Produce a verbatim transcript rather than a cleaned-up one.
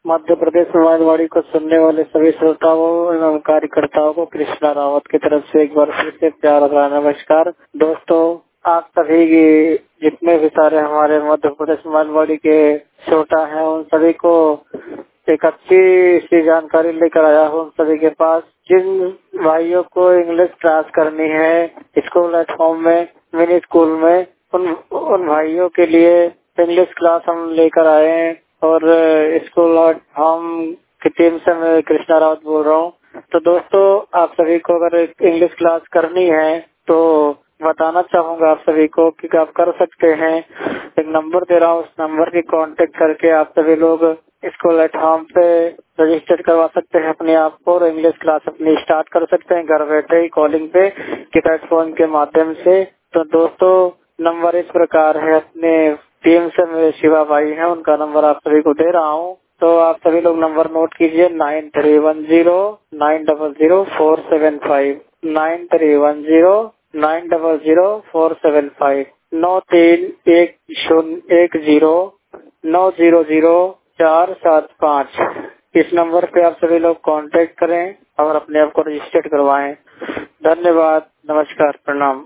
मध्य प्रदेश समाजवाड़ी को सुनने वाले सभी श्रोताओं एवं कार्यकर्ताओं को कृष्णा रावत की तरफ से एक बार फिर से प्यार भरा नमस्कार। दोस्तों, आप सभी की जितने भी सारे हमारे मध्य प्रदेश समाजवाड़ी के श्रोता हैं उन सभी को एक अच्छी सी जानकारी लेकर आया हूँ। उन सभी के पास जिन भाइयों को इंग्लिश क्लास करनी है स्कूल एट होम में, मिनी स्कूल में, उन उन भाइयों के लिए इंग्लिश क्लास हम लेकर आए हैं और स्कूल एट होम की टीम से मैं कृष्णा रावत बोल रहा हूँ। तो दोस्तों, आप सभी को अगर इंग्लिश क्लास करनी है तो बताना चाहूंगा आप सभी को कि आप कर सकते हैं। एक नंबर दे रहा हूँ, उस नंबर की कांटेक्ट करके आप सभी लोग स्कूल एट होम पे रजिस्टर करवा सकते हैं अपने आप को और इंग्लिश क्लास अपनी स्टार्ट कर सकते हैं घर बैठे ही कॉलिंग पे कीपैड फोन के माध्यम से। तो दोस्तों, नंबर इस प्रकार है, अपने टीम से मेरे शिवा भाई हैं, उनका नंबर आप सभी को दे रहा हूँ। तो आप सभी लोग नंबर नोट कीजिए, nine three one zero nine double zero four seven five nine three one zero nine double zero four seven five नौ तीन एक शून्य एक जीरो नौ जीरो जीरो चार सात पाँच। इस नंबर पे आप सभी लोग कांटेक्ट करें और अपने आप को रजिस्टर्ड करवाएं। धन्यवाद, नमस्कार, प्रणाम।